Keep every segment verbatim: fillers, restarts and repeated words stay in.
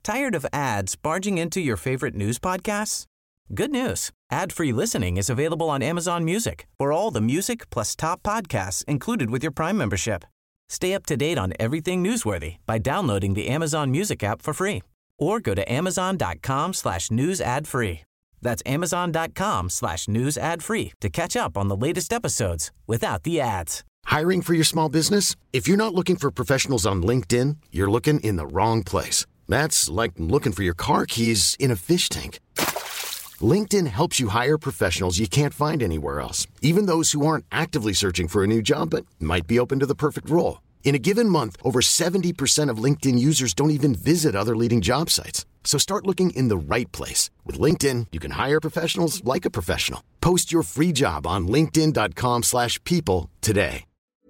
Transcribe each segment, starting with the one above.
Tired of ads barging into your favorite news podcasts? Good news. Ad-free listening is available on Amazon Music for all the music plus top podcasts included with your Prime membership. Stay up to date on everything newsworthy by downloading the Amazon Music app for free or go to amazon.com slash news ad free. That's amazon.com slash news ad free to catch up on the latest episodes without the ads. Hiring for your small business? If you're not looking for professionals on LinkedIn, you're looking in the wrong place. That's like looking for your car keys in a fish tank. LinkedIn helps you hire professionals you can't find anywhere else, even those who aren't actively searching for a new job but might be open to the perfect role. In a given month, over seventy percent of LinkedIn users don't even visit other leading job sites. So start looking in the right place. With LinkedIn, you can hire professionals like a professional. Post your free job on linkedin.com slash people today.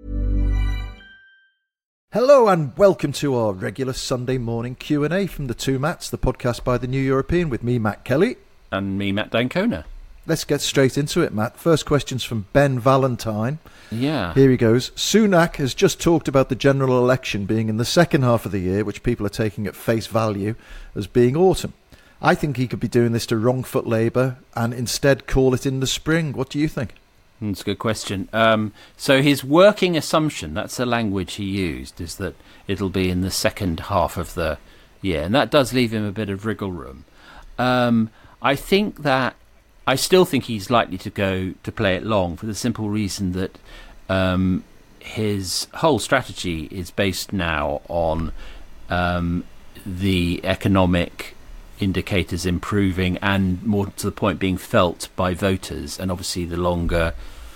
Hello and welcome to our regular Sunday morning Q and A from The Two Matts, the podcast by The New European with me, Matt Kelly. And me, Matt Dancona. Let's get straight into it, Matt. First question's from Ben Valentine. Yeah. Here he goes. Sunak has just talked about the general election being in the second half of the year, which people are taking at face value as being autumn. I think he could be doing this to wrong-foot Labour and instead call it in the spring. What do you think? That's a good question. Um, so his working assumption, that's the language he used, is that it'll be in the second half of the year. And that does leave him a bit of wriggle room. Um, I think that, I still think he's likely to go to play it long for the simple reason that um, his whole strategy is based now on um, the economic indicators improving and, more to the point, being felt by voters. And obviously the longer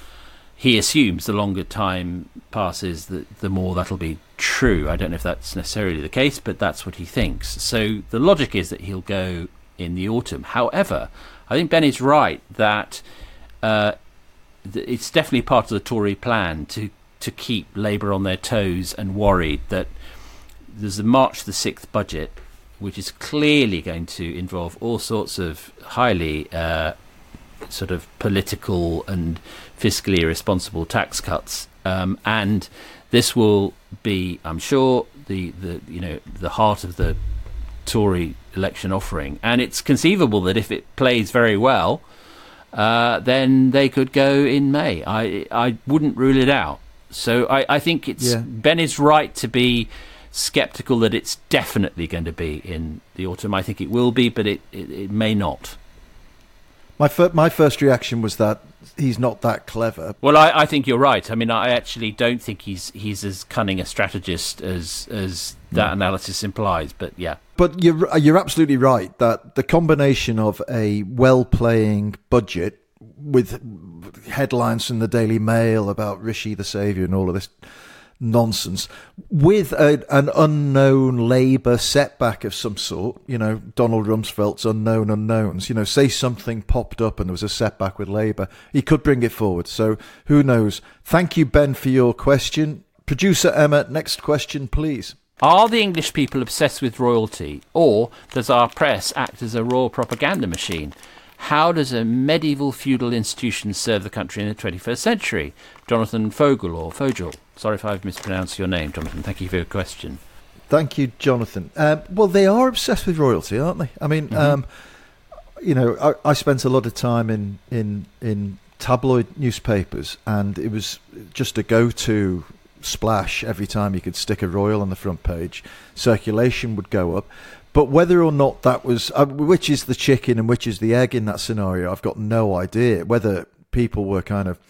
he assumes the longer time passes, the, the more that'll be true. I don't know if that's necessarily the case, but that's what he thinks. So the logic is that he'll go in the autumn. However, I think Ben is right that uh, th- it's definitely part of the Tory plan to, to keep Labour on their toes and worried that there's the March the sixth budget, which is clearly going to involve all sorts of highly uh, sort of political and fiscally irresponsible tax cuts, um, and this will be, I'm sure, the, the you know the heart of the Tory election offering. And it's conceivable that if it plays very well, uh, then they could go in May. I I wouldn't rule it out. So I, I think it's yeah. Ben is right to be sceptical that it's definitely going to be in the autumn. I think it will be, but it, it, it may not. My fir- my first reaction was that he's not that clever. Well, I, I think you're right. I mean, I actually don't think he's he's as cunning a strategist as as that mm. analysis implies. But yeah, but you're you're absolutely right that the combination of a well-playing budget with headlines from the Daily Mail about Rishi the Saviour and all of this nonsense, with a, an unknown Labour setback of some sort, you know, Donald Rumsfeld's unknown unknowns, you know, say something popped up and there was a setback with Labour, he could bring it forward. So who knows? Thank you, Ben, for your question. Producer Emma, next question, please. Are the English people obsessed with royalty, or does our press act as a royal propaganda machine? How does a medieval feudal institution serve the country in the twenty-first century? Jonathan Fogel or Fogel. Sorry if I've mispronounced your name, Jonathan. Thank you for your question. Thank you, Jonathan. Um, well, they are obsessed with royalty, aren't they? I mean, mm-hmm. um, you know, I, I spent a lot of time in, in, in tabloid newspapers, and it was just a go-to splash every time you could stick a royal on the front page. Circulation would go up. But whether or not that was, uh, which is the chicken and which is the egg in that scenario, I've got no idea. Whether people were kind of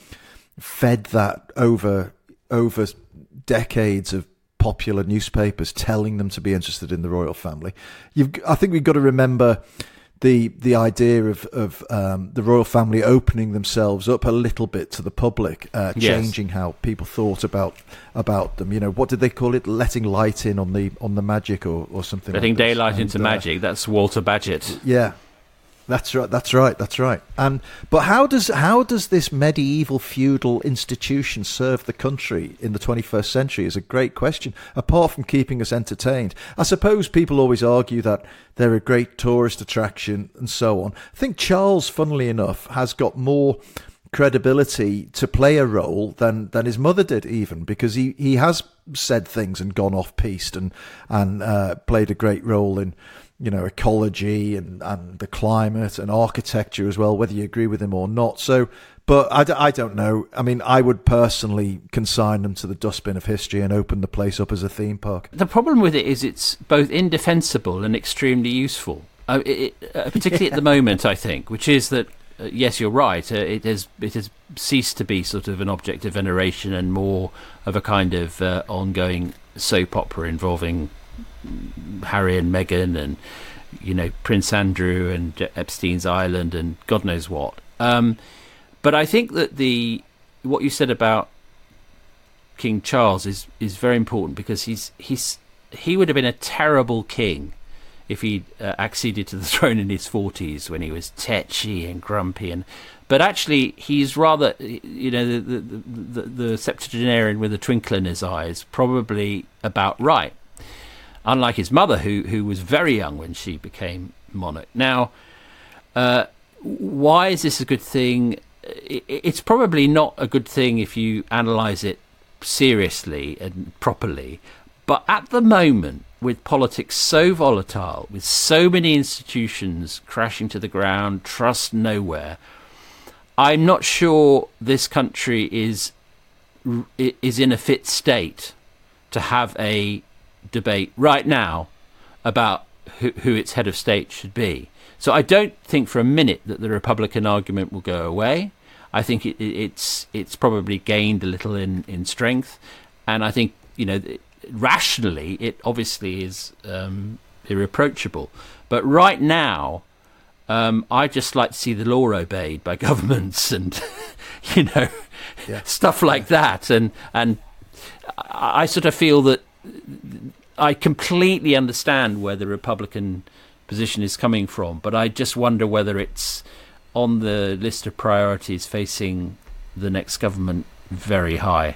fed that over over decades of popular newspapers telling them to be interested in the royal family. You've, I think we've got to remember the the idea of of um, the royal family opening themselves up a little bit to the public, uh, changing yes. how people thought about about them. You know, what did they call it? Letting light in on the on the magic or, or something. Letting like daylight and, into uh, magic. That's Walter Bagehot. Yeah. That's right. That's right. That's right. And but how does how does this medieval feudal institution serve the country in the twenty-first century? Is a great question. Apart from keeping us entertained, I suppose people always argue that they're a great tourist attraction and so on. I think Charles, funnily enough, has got more credibility to play a role than than his mother did, even because he he has said things and gone off piste and and uh, played a great role in. you know, ecology and, and the climate and architecture as well, whether you agree with him or not. So, but I, d- I don't know. I mean, I would personally consign them to the dustbin of history and open the place up as a theme park. The problem with it is it's both indefensible and extremely useful, uh, it, uh, particularly yeah. at the moment, I think, which is that, uh, yes, you're right, uh, it has it has ceased to be sort of an object of veneration and more of a kind of uh, ongoing soap opera involving Harry and Meghan and, you know, Prince Andrew and Epstein's Island and God knows what. Um, but I think that the what you said about King Charles is, is very important, because he's he's he would have been a terrible king if he'd uh, acceded to the throne in his forties when he was tetchy and grumpy. And but actually, he's rather, you know, the the, the, the septuagenarian with a twinkle in his eye is probably about right. Unlike his mother, who who was very young when she became monarch. Now, uh, why is this a good thing? It's probably not a good thing if you analyse it seriously and properly. But at the moment, with politics so volatile, with so many institutions crashing to the ground, trust nowhere, I'm not sure this country is is in a fit state to have a debate right now about who, who its head of state should be. So I don't think for a minute that the Republican argument will go away. I think it, it's it's probably gained a little in, in strength, and I think, you know, rationally it obviously is um, irreproachable. But right now, um, I just like to see the law obeyed by governments and you know yeah. stuff like that, and and I, I sort of feel that I completely understand where the Republican position is coming from, but I just wonder whether it's on the list of priorities facing the next government very high.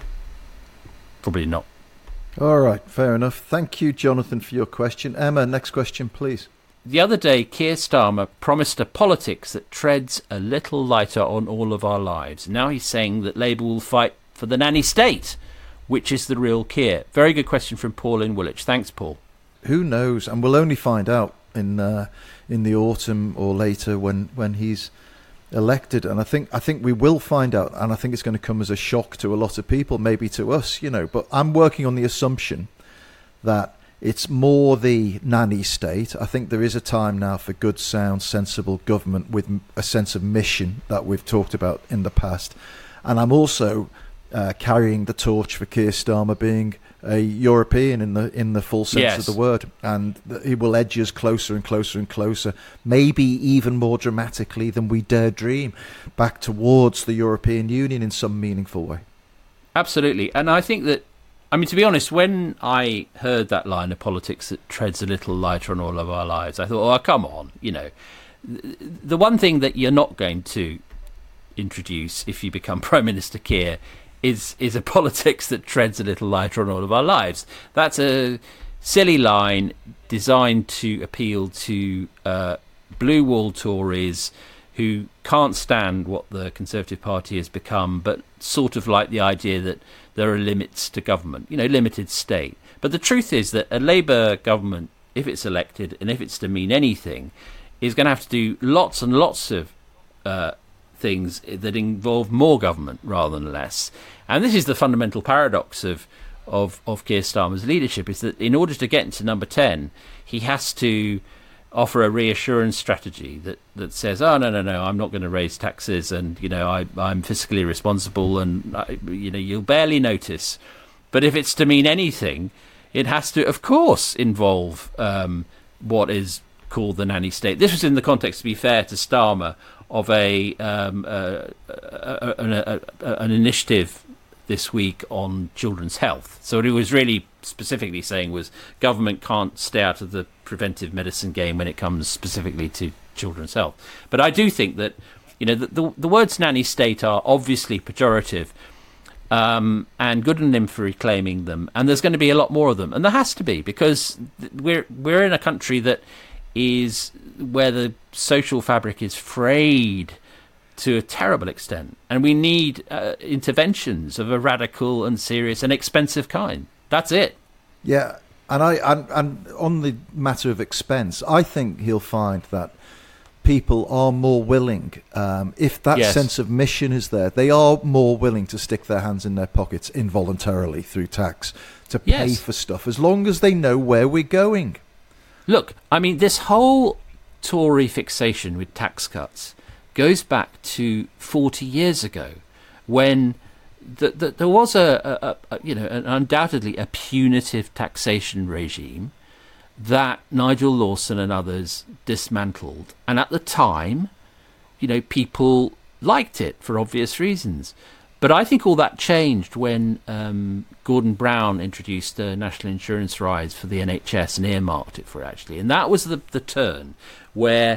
Probably not. All right, fair enough. Thank you, Jonathan, for your question. Emma, next question, please. The other day, Keir Starmer promised a politics that treads a little lighter on all of our lives. Now he's saying that Labour will fight for the nanny state. Which is the real Keir? Very good question from Paul in Woolwich. Thanks, Paul. Who knows? And we'll only find out in uh, in the autumn or later when, when he's elected. And I think I think we will find out. And I think it's going to come as a shock to a lot of people, maybe to us, you know. But I'm working on the assumption that it's more the nanny state. I think there is a time now for good, sound, sensible government with a sense of mission that we've talked about in the past. And I'm also Uh, carrying the torch for Keir Starmer being a European in the in the full sense yes. of the word, and th- he will edge us closer and closer and closer, maybe even more dramatically than we dare dream, back towards the European Union in some meaningful way. Absolutely, and I think that, I mean, to be honest, when I heard that line of politics that treads a little lighter on all of our lives, I thought, oh, come on, you know, the one thing that you're not going to introduce if you become Prime Minister Keir is is a politics that treads a little lighter on all of our lives. That's a silly line designed to appeal to uh, blue wall Tories who can't stand what the Conservative Party has become, but sort of like the idea that there are limits to government, you know, limited state. But the truth is that a Labour government, if it's elected and if it's to mean anything, is going to have to do lots and lots of uh, things that involve more government rather than less. And this is the fundamental paradox of, of, of Keir Starmer's leadership, is that in order to get into number ten, he has to offer a reassurance strategy that, that says, oh, no, no, no, I'm not going to raise taxes, and, you know, I, I'm fiscally responsible, and, I, you know, you'll barely notice. But if it's to mean anything, it has to, of course, involve um, what is called the nanny state. This was in the context, to be fair to Starmer, of a, um, uh, a, a, a an initiative this week on children's health. So what he was really specifically saying was government can't stay out of the preventive medicine game when it comes specifically to children's health. But I do think that, you know, the, the, the words nanny state are obviously pejorative, um, and good on him for reclaiming them. And there's going to be a lot more of them. And there has to be, because we're we're in a country that is where the social fabric is frayed to a terrible extent, and we need uh, interventions of a radical and serious and expensive kind. That's it. Yeah, And I and, and on the matter of expense, I think he'll find that people are more willing, um, if that yes. sense of mission is there, they are more willing to stick their hands in their pockets involuntarily through tax to pay yes. for stuff, as long as they know where we're going. Look, I mean, this whole Tory fixation with tax cuts goes back to forty years ago, when the, the, there was a, a, a, you know, an undoubtedly a punitive taxation regime that Nigel Lawson and others dismantled. And at the time, you know, people liked it for obvious reasons. But I think all that changed when um, Gordon Brown introduced a national insurance rise for the N H S and earmarked it for it, actually. And that was the, the turn where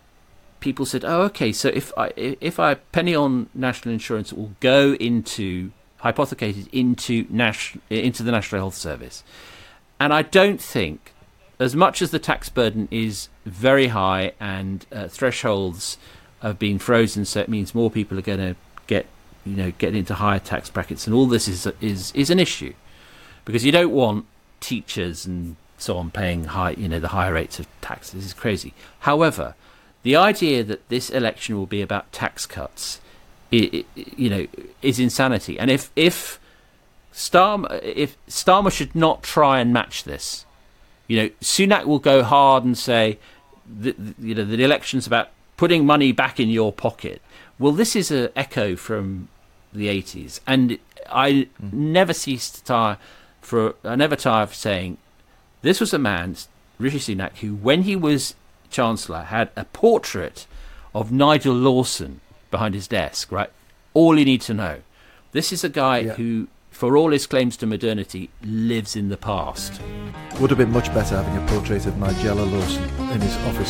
people said, oh, OK, so if I if I penny on national insurance, it will go into, hypothecated, into, nas- into the National Health Service. And I don't think, as much as the tax burden is very high and uh, thresholds have been frozen, so it means more people are going to get, you know, get into higher tax brackets, and all this is is is an issue, because you don't want teachers and so on paying high, you know, the higher rates of tax. This is crazy. However, the idea that this election will be about tax cuts, it, it, you know, is insanity. And if if Starmer, if Starmer should not try and match this. You know, Sunak will go hard and say, the, you know, the election's about putting money back in your pocket. Well, this is an echo from the eighties, and I mm. never cease to tire for. I never tire of saying, this was a man, Rishi Sunak, who, when he was Chancellor, had a portrait of Nigel Lawson behind his desk. Right, all you need to know. This is a guy yeah. who, for all his claims to modernity, lives in the past. Would have been much better having a portrait of Nigella Lawson in his office.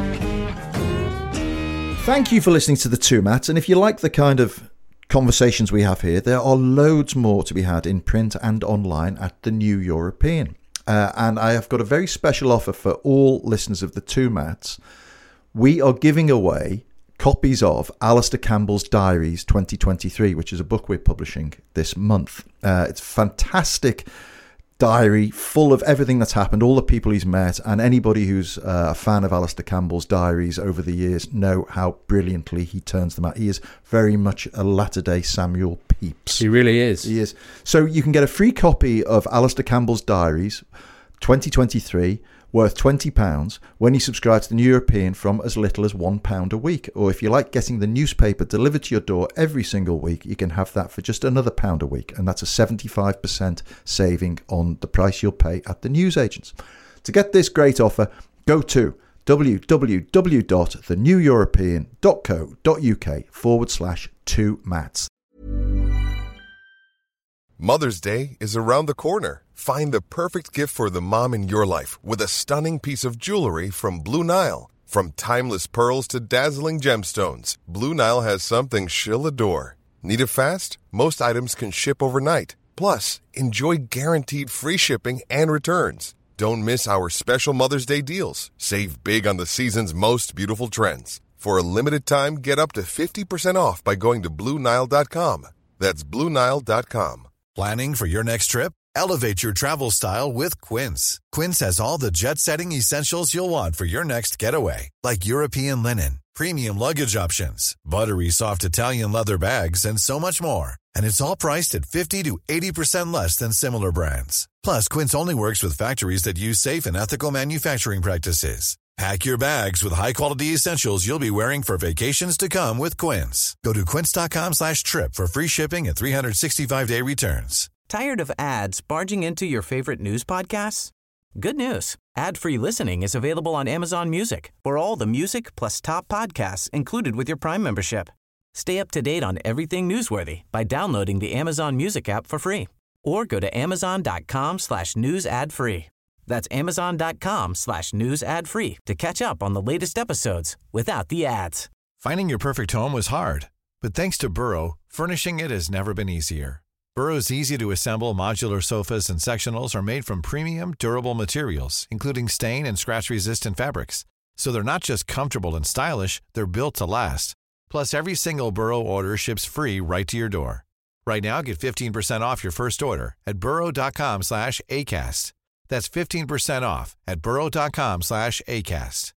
Thank you for listening to The Two Mats, and if you like the kind of conversations we have here, there are loads more to be had in print and online at The New European. Uh, and I have got a very special offer for all listeners of The Two Mats. We are giving away copies of Alistair Campbell's Diaries twenty twenty-three, which is a book we're publishing this month. Uh, it's a fantastic diary full of everything that's happened, all the people he's met, and anybody who's uh, a fan of Alistair Campbell's diaries over the years know how brilliantly he turns them out. He is very much a latter-day Samuel Pepys. He really is. He is. So you can get a free copy of Alistair Campbell's Diaries twenty twenty-three, worth twenty pounds, when you subscribe to The New European from as little as one pound a week. Or if you like getting the newspaper delivered to your door every single week, you can have that for just another pound a week. And that's a seventy-five percent saving on the price you'll pay at the newsagents. To get this great offer, go to www.theneweuropean.co.uk forward slash two mats. Mother's Day is around the corner. Find the perfect gift for the mom in your life with a stunning piece of jewelry from Blue Nile. From timeless pearls to dazzling gemstones, Blue Nile has something she'll adore. Need it fast? Most items can ship overnight. Plus, enjoy guaranteed free shipping and returns. Don't miss our special Mother's Day deals. Save big on the season's most beautiful trends. For a limited time, get up to fifty percent off by going to Blue Nile dot com. That's Blue Nile dot com. Planning for your next trip? Elevate your travel style with Quince. Quince has all the jet-setting essentials you'll want for your next getaway, like European linen, premium luggage options, buttery soft Italian leather bags, and so much more. And it's all priced at fifty to eighty percent less than similar brands. Plus, Quince only works with factories that use safe and ethical manufacturing practices. Pack your bags with high-quality essentials you'll be wearing for vacations to come with Quince. Go to quince.com slash trip for free shipping and three sixty-five day returns. Tired of ads barging into your favorite news podcasts? Good news. Ad-free listening is available on Amazon Music for all the music plus top podcasts included with your Prime membership. Stay up to date on everything newsworthy by downloading the Amazon Music app for free or go to amazon.com slash news ad free. That's amazon.com slash news ad free to catch up on the latest episodes without the ads. Finding your perfect home was hard, but thanks to Burrow, furnishing it has never been easier. Burrow's easy-to-assemble modular sofas and sectionals are made from premium, durable materials, including stain and scratch-resistant fabrics. So they're not just comfortable and stylish, they're built to last. Plus, every single Burrow order ships free right to your door. Right now, get fifteen percent off your first order at burrow.com slash ACAST. That's fifteen percent off at burrow.com slash ACAST.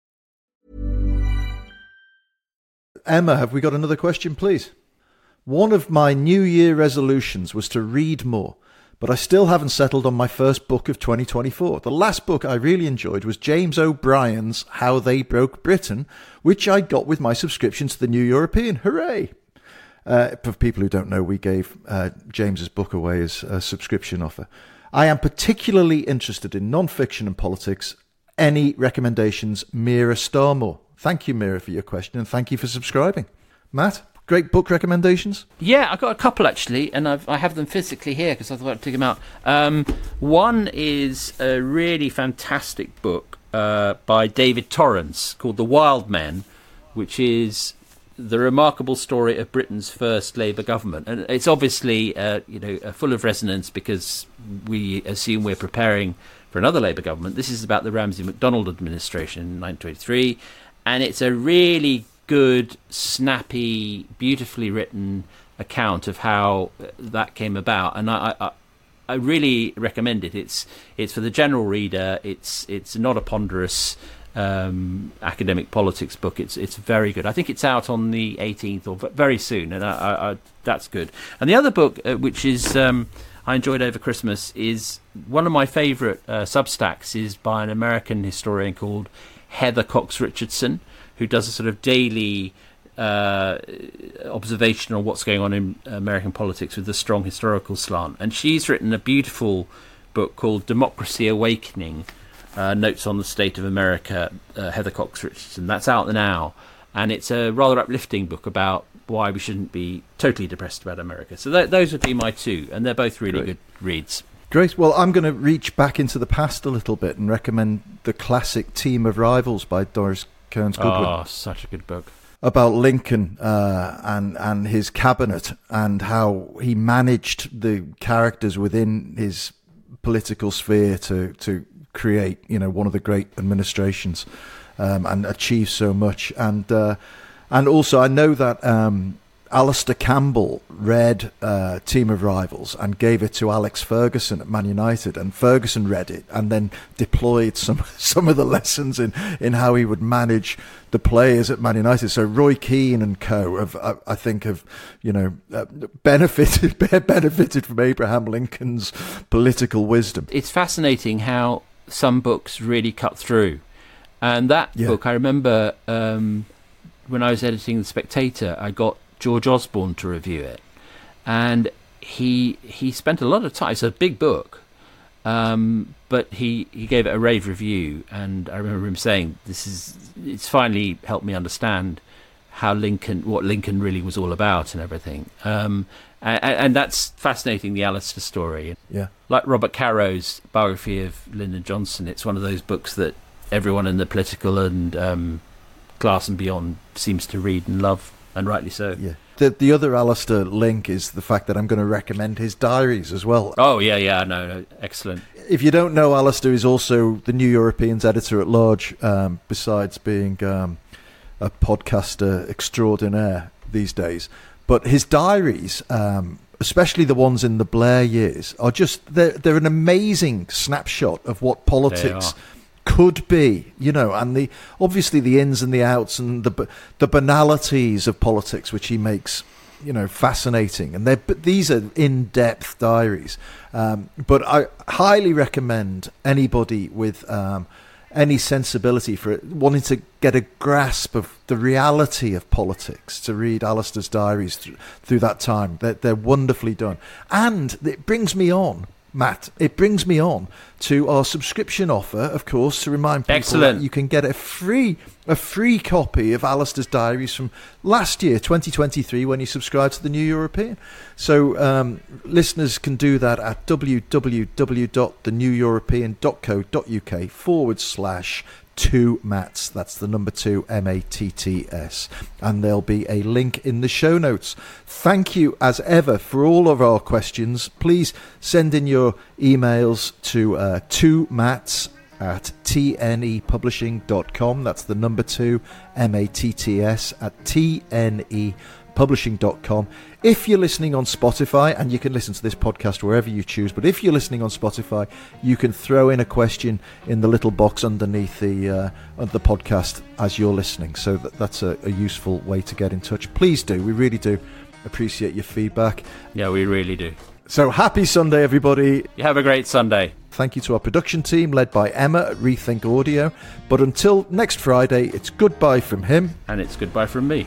Emma, have we got another question, please? One of my New Year resolutions was to read more, but I still haven't settled on my first book of twenty twenty-four. The last book I really enjoyed was James O'Brien's How They Broke Britain, which I got with my subscription to the New European. Hooray! Uh, for people who don't know, we gave uh, James's book away as a subscription offer. I am particularly interested in non-fiction and politics. Any recommendations, Mira Starmore? Thank you, Mira, for your question, and thank you for subscribing. Matt, great book recommendations? Yeah, I've got a couple, actually, and I've, I have them physically here because I thought I'd take them out. Um, one is a really fantastic book uh, by David Torrance called The Wild Men, which is the remarkable story of Britain's first Labour government. And it's obviously uh, you know, uh, full of resonance because we assume we're preparing for another Labour government. This is about the Ramsay MacDonald administration in nineteen twenty-three, and it's a really good, snappy, beautifully written account of how that came about. And I, I, I really recommend it. It's it's for the general reader. It's it's not a ponderous um academic politics book. It's it's very good. I think it's out on the eighteenth or very soon, and I, I, I, that's good. And the other book, uh, which is um I enjoyed over Christmas, is one of my favourite uh, Substacks, is by an American historian called Heather Cox Richardson, who does a sort of daily uh observation on what's going on in American politics with a strong historical slant. And she's written a beautiful book called Democracy Awakening, Uh, Notes on the State of America, uh, Heather Cox Richardson. That's out now, and it's a rather uplifting book about why we shouldn't be totally depressed about America. So th- those would be my two, and they're both really Great. good reads. Great. Well, I'm going to reach back into the past a little bit and recommend the classic Team of Rivals by Doris Kearns Goodwin. Oh, such a good book. About Lincoln uh, and and his cabinet and how he managed the characters within his political sphere to to create, you know, one of the great administrations um, and achieve so much. And uh, and also, I know that um, Alistair Campbell read uh, Team of Rivals and gave it to Alex Ferguson at Man United, and Ferguson read it and then deployed some some of the lessons in, in how he would manage the players at Man United. So Roy Keane and co have, I think, have you know uh, benefited benefited from Abraham Lincoln's political wisdom. It's fascinating how some books really cut through, and that yeah. book, I remember um, when I was editing The Spectator, I got George Osborne to review it, and he he spent a lot of time. It's a big book, um, but he, he gave it a rave review, and I remember him saying, "This is it's finally helped me understand how Lincoln, what Lincoln really was all about, and everything." Um, and, and that's fascinating. The Alistair story, yeah, like Robert Caro's biography of Lyndon Johnson. It's one of those books that everyone in the political and um, class and beyond seems to read and love, and rightly so. Yeah. The the other Alistair link is the fact that I'm going to recommend his diaries as well. Oh yeah, yeah, no, no, excellent. If you don't know, Alistair is also the New European's editor at large, um, besides being um, a podcaster extraordinaire these days. But his diaries, um, especially the ones in the Blair years, are just they're they're an amazing snapshot of what politics could be, you know, and the obviously the ins and the outs and the the banalities of politics, which he makes, you know, fascinating. And they but these are in-depth diaries. Um, but I highly recommend anybody with um, any sensibility for it, wanting to get a grasp of the reality of politics, to read Alistair's diaries through, through that time. They're, they're wonderfully done. And it brings me on, Matt, it brings me on to our subscription offer, of course, to remind people Excellent. that you can get a free a free copy of Alistair's diaries from last year, twenty twenty-three, when you subscribe to the New European. So um, listeners can do that at www.theneweuropean.co.uk forward slash two Matts. That's the number two, M A T T S. And there'll be a link in the show notes. Thank you, as ever, for all of our questions. Please send in your emails to uh, two Matts at t n e publishing dot com. That's the number two, M A T T S, at t n e publishing dot com. If you're listening on Spotify, and you can listen to this podcast wherever you choose, but if you're listening on Spotify, you can throw in a question in the little box underneath the uh, the podcast as you're listening. So that, that's a, a useful way to get in touch. Please do. We really do appreciate your feedback. Yeah, we really do. So happy Sunday, everybody. You have a great Sunday. Thank you to our production team led by Emma at Rethink Audio. But until next Friday, it's goodbye from him. And it's goodbye from me.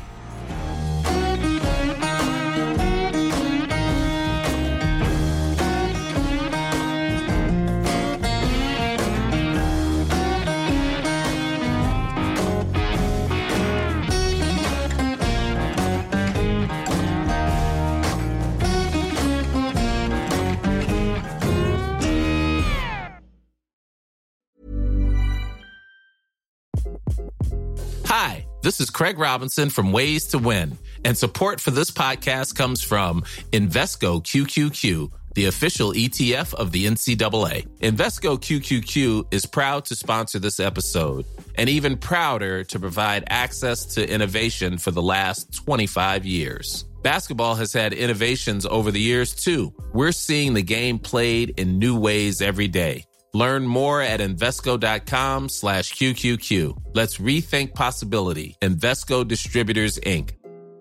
Hi, this is Craig Robinson from Ways to Win, and support for this podcast comes from Invesco Q Q Q, the official E T F of the N C double A. Invesco Q Q Q is proud to sponsor this episode, and even prouder to provide access to innovation for the last twenty-five years. Basketball has had innovations over the years, too. We're seeing the game played in new ways every day. Learn more at Invesco.com slash QQQ. Let's rethink possibility. Invesco Distributors, Incorporated.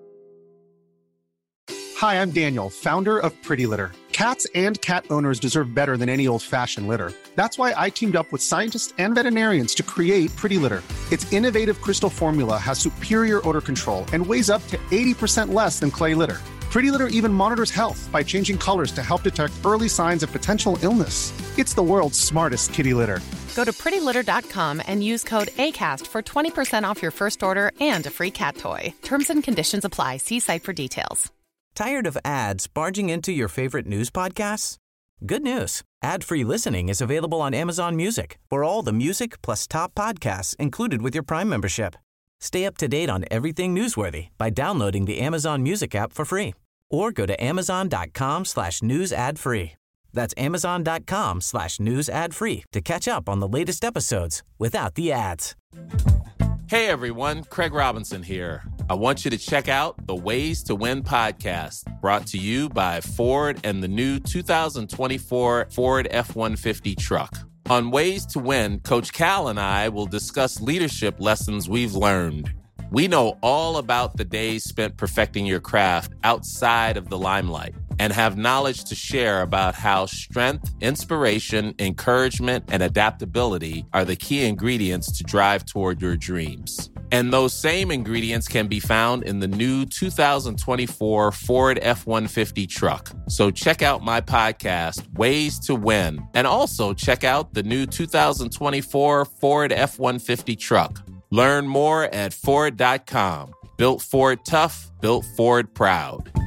Hi, I'm Daniel, founder of Pretty Litter. Cats and cat owners deserve better than any old-fashioned litter. That's why I teamed up with scientists and veterinarians to create Pretty Litter. Its innovative crystal formula has superior odor control and weighs up to eighty percent less than clay litter. Pretty Litter even monitors health by changing colors to help detect early signs of potential illness. It's the world's smartest kitty litter. Go to pretty litter dot com and use code ACAST for twenty percent off your first order and a free cat toy. Terms and conditions apply. See site for details. Tired of ads barging into your favorite news podcasts? Good news. Ad-free listening is available on Amazon Music for all the music plus top podcasts included with your Prime membership. Stay up to date on everything newsworthy by downloading the Amazon Music app for free or go to amazon.com slash news ad free. That's amazon.com slash news ad free to catch up on the latest episodes without the ads. Hey everyone, Craig Robinson here. I want you to check out the Ways to Win podcast, brought to you by Ford and the new two thousand twenty-four Ford F one fifty truck. On Ways to Win, Coach Cal and I will discuss leadership lessons we've learned. We know all about the days spent perfecting your craft outside of the limelight and have knowledge to share about how strength, inspiration, encouragement, and adaptability are the key ingredients to drive toward your dreams. And those same ingredients can be found in the new two thousand twenty-four Ford F one fifty truck. So check out my podcast, Ways to Win, and also check out the new two thousand twenty-four Ford F one fifty truck. Learn more at Ford dot com. Built Ford tough, built Ford proud.